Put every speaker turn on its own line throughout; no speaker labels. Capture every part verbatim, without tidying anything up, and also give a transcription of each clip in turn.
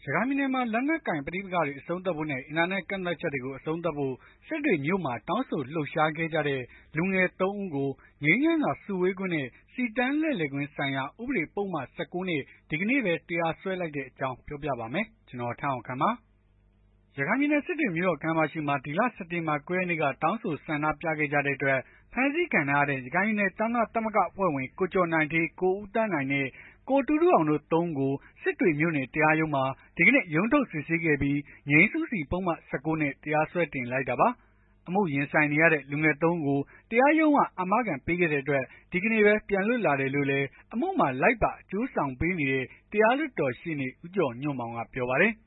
ရခိုင်ပြည်နယ်မှာလက်နက်ကိုင်ပဋိပက္ခတွေအဆုံးသတ်ဖို့နဲ့ အင်တာနက်ကန့်သတ်ချက်တွေကိုအဆုံးသတ်ဖို့ စစ်တွေမြို့မှာတောင်းဆိုလှုပ်ရှားခဲ့ကြတဲ့ လူငယ် သုံး ဦးကို ငြိမ်းချမ်းစွာစုဝေးခွင့်နဲ့ စီတန်းလှည့်လည်ခွင့်ဆိုင်ရာ ဥပဒေပုဒ်မ ၁၉ နဲ့ ဒီကနေ့ပဲ တရားစွဲလိုက်တဲ့အကြောင်းပြောပြပါမယ်။ ဗွီအိုအေမြန်မာပိုင်းသတင်းထောက် ကိုထက်အောင်ခန့်က သတင်းပေးပို့ထားပါတယ်။ ရခိုင်ပြည်နယ် စစ်တွေမြို့တော်ခန်းမရှေ့မှာ ဒီလ စက်တင်ဘာ ၉ ရက်နေ့က တောင်းဆိုဆန္ဒပြခဲ့ကြတဲ့အတွက် ဖမ်းဆီးခံထားရတဲ့ ရခိုင်ပြည်နယ်ကျောင်းသားသမဂ္ဂအဖွဲ့ဝင် ကိုကျော်နိုင်ဌေး ကိုဦးသန်းနိုင်နဲ့ ကိုတူးတူးအောင်တို့ သုံး ဦးကို စစ်တွေမြို့နယ်တရားရုံးမှာ ဒီကနေ့ ရုံးထုတ်စစ်ဆေးခဲ့ပြီး ငြိမ်းစုစီပုဒ်မ ၁၉ နဲ့ တရားစွဲတင်လိုက်တာပါ။ အမှုရင်ဆိုင်နေရတဲ့ လူငယ် သုံး ဦးကို တရားရုံးက အာမခံပေးခဲ့တဲ့အတွက် ဒီကနေ့ပဲ ပြန်လွတ်လာတယ်လို့လည်း အမှုမှာလိုက်ပါအကျိုးဆောင်ပေးနေတဲ့ တရားလွှတ်တော်ရှေ့နေ ဦးကျော်ညွန့်မောင်က ပြောပါတယ်။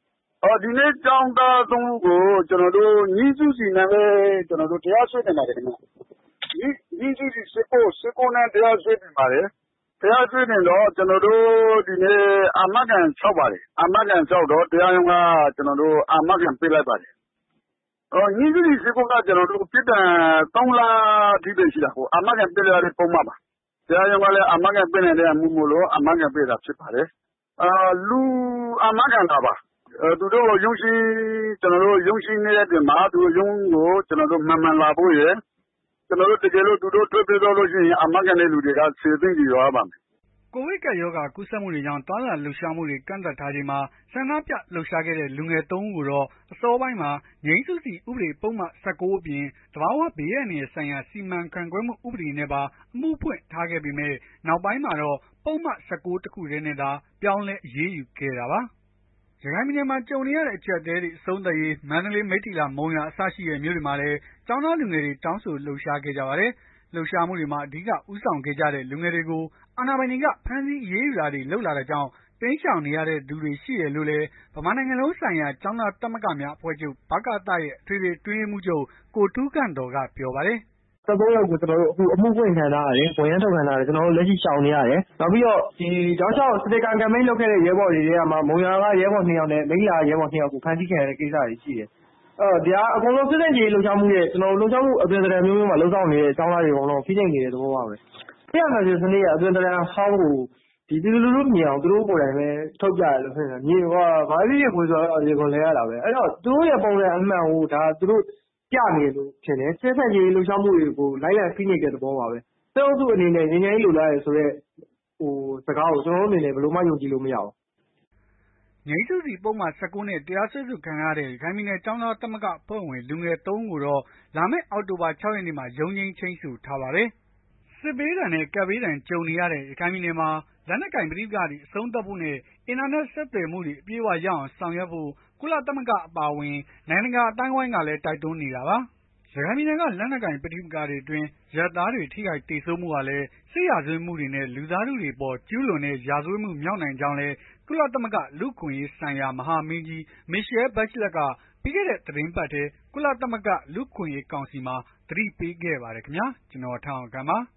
"ဒီနေ့ကျောင်းသား သုံး ဦးကို ငြိမ်းစုစီနဲ့ပဲ တရားစွဲတင်ပါတယ်ခင်ဗျ။ ငြိမ်းစုစီ ၁၉ နဲ့ တရားစွဲတင်ပါတယ်။ တရားစွဲတင်တော့ ကျွန်တော်တို့ ဒီနေ့အာမခံလျှောက်ပါတယ်။ အာမခံလျှောက်တော့ တရားရုံးက အာမခံပေးလိုက်ပါတယ်။ ငြိမ်းစုစီ ၁၉ က ပြစ်ဒဏ် သုံး လအထိပဲရှိတာကို။ အာမခံပေးလို့ရတဲ့ ပုဒ်မပါ။ တရားရုံးကလည်း အာမခံပေးနိုင်တဲ့အမှုမို့လို့ အာမခံပေးတာဖြစ်ပါတယ်။ လူအာမခံတာပါ။ သူတို့ကို ရုံးချိန်းနေ့ရက်တွေမှာ ရုံးကို မှန်မှန်လာဖို့ရယ် တကယ်လို့ သူတို့ထွက်ပြေးသွားလို့ရှိရင် အာမခံတဲ့သူတွေက ဆယ်သိန်းစီသွားရပါမယ်။
" ကိုဗစ်ကပ်ရောဂါကူးစက်မှုတွေကြောင့် သွားလာလှုပ်ရှားမှုတွေ ကန့်သတ်ထားချိန်မှာ ဆန္ဒပြလှုပ်ရှားခဲ့တဲ့ လူငယ် သုံး ဦးကိုတော့ အစောပိုင်းမှာ ငြိမ်းစုစီဥပဒေပုဒ်မ ၁၉ အပြင် သဘာဝဘေးအန္တရာယ်ဆိုင်ရာ စီမံခန့်ခွဲမှုဥပဒေနဲ့ပါ အမှုဖွင့်ထားခဲ့ပေမဲ့ နောက်ပိုင်းမှာတော့ ပုဒ်မ ၁၉ တခုတည်းနဲ့သာ ပြောင်းလဲအရေးယူခဲ့တာပါ။ ရခိုင်ပြည်နယ်မှာ ကြုံနေရတဲ့ အကျပ်အတည်းတွေ အဆုံးသတ်ရေး မန္တလေး မိတ္ထီလာ မုံရွာ အစရှိတဲ့ မြို့တွေမှာလည်း ကျောင်းသားလူငယ်တွေ တောင်းဆိုလှုပ်ရှားခဲ့ကြပါတယ်။ လှုပ်ရှားမှုတွေမှာ အဓိက ဦးဆောင်ခဲ့ကြတဲ့ လူငယ်တွေကို အာဏာပိုင်တွေက ဖမ်းဆီးအရေးယူတာတွေ လုပ်လာတာကြောင့် တိမ်းရှောင်နေရတဲ့သူတွေ ရှိတယ်လို့လည်း ဗမာနိုင်ငံလုံးဆိုင်ရာ ကျောင်းသားသမဂ္ဂများအဖွဲ့ချုပ် ရဲ့ အထွေထွေအတွင်းရေးမှူးချုပ် ကိုထူးခန့်သော်က ပြောပါတယ်။
"၁၃ ယောက်ကို အမှုဖွင့်ခံထားရတယ်။ ဝရမ်းထုတ်ခံထားရတယ်။ လက်ရှိရှောင်နေရတယ်။ နောက်ပြီးတော့ တောက်လျှောက် Sticker Campaign လုပ်ခဲ့တဲ့ ရဲဘော်တွေထဲကမှ မုံရွာက ရဲဘော် နှစ် ယောက်နဲ့ မိတ္ထီလာက ရဲဘော် နှစ် ယောက်ကို ဖမ်းဆီးခံရတဲ့ ကိစ္စတွေရှိတယ်။ အကုန်လုံး စစ်ဆန့်ကျင်ရေးလှုပ်ရှားမှုရဲ့ လှုပ်ရှားမှုအသွင် အမျိုးမျိုးမှာ လုပ်ဆောင်နေတဲ့ ကျောင်းသားတွေ အကုန်လုံးကို ဖိနှိပ်နေတဲ့ သဘောပါပဲ။ စစ်အာဏာရှင်စနစ်ရဲ့ အသွင်ဟောင်းကို ပြည်သူလူထုမြင်အောင် သူတို့ကိုယ်တိုင်ပဲ ထုတ်ပြတယ်လို့ ထင်တယ်။ ဘာပဲဖြစ်ဖြစ် ကိုယ်ဆိုတာ ရေခွန်လဲရတာပဲ။ သူတို့ရဲ့ ပုံစံအမှန်ကို သူတို့ပြနေတယ်လို့ထင်တယ်။ စစ်ဆန့်ကျင်ရေးလှုပ်ရှားမှုတွေကို လိုက်လံဖိနှိပ်တဲ့ သဘောပါပဲ။ စစ်အုပ်စုအနေနဲ့ ငြိမ်းချမ်းရေးလိုလားတယ်ဆိုတဲ့ စကားကို ကျွန်တော်တို့အနေနဲ့ ဘယ်လိုမှ ယုံကြည်လို့မရဘူး။
" ငြိမ်းစုစီပုဒ်မ ၁၉ နဲ့ တရားစွဲဆိုခံထားရတဲ့ ရခိုင်ပြည်နယ်ကျောင်းသားသမဂ္ဂအဖွဲ့ဝင် လူငယ် သုံး ဦးကိုတော့ လာမယ့် အောက်တိုဘာ ၆ ရက်နေ့မှာ ရုံးချိန်း ချိန်းဆိုထားပါတယ်။ စစ်ဘေးဒဏ်နဲ့ ကပ်ဘေးဒဏ်ကြုံနေရတဲ့ ရခိုင်ပြည်နယ်မှာ လက်နက်ကိုင်ပဋိပက္ခတွေ အဆုံးသတ်ဖို့နဲ့ အင်တာနက်ဆက်သွယ်မှုတွေ အပြည့်အဝရအောင် ဆောင်ရွက်ဖို့ ကုလသမဂ္ဂအပါအဝင် နိုင်ငံတကာ အသိုင်းအဝိုင်းကလည်း တိုက်တွန်းနေတာပါ။ ရခိုင်ပြည်နယ်က လက်နက်ကိုင်ပဋိပက္ခတွေအတွင်း အရပ်သားတွေ ထိခိုက်သေဆုံးမှုဟာလည်း စစ်ရာဇဝတ်မှုတွေနဲ့ လူသားထုတွေအပေါ် ကျူးလွန်တဲ့ ရာဇဝတ်မှုမြောက်နိုင်ကြောင်းလည်း ကုလသမဂ္ဂ လူ့အခွင့်အရေးဆိုင်ရာ မဟာမင်းကြီး Michelle Bachelet က ပြီးခဲ့တဲ့ သီတင်းပတ်ထဲ ကုလသမဂ္ဂ လူ့အခွင့်အရေးကောင်စီမှာ သတိပေးခဲ့ပါတယ်ခင်ဗျာ။ ကျွန်တော်ထက်အောင်ခန့်ပါ။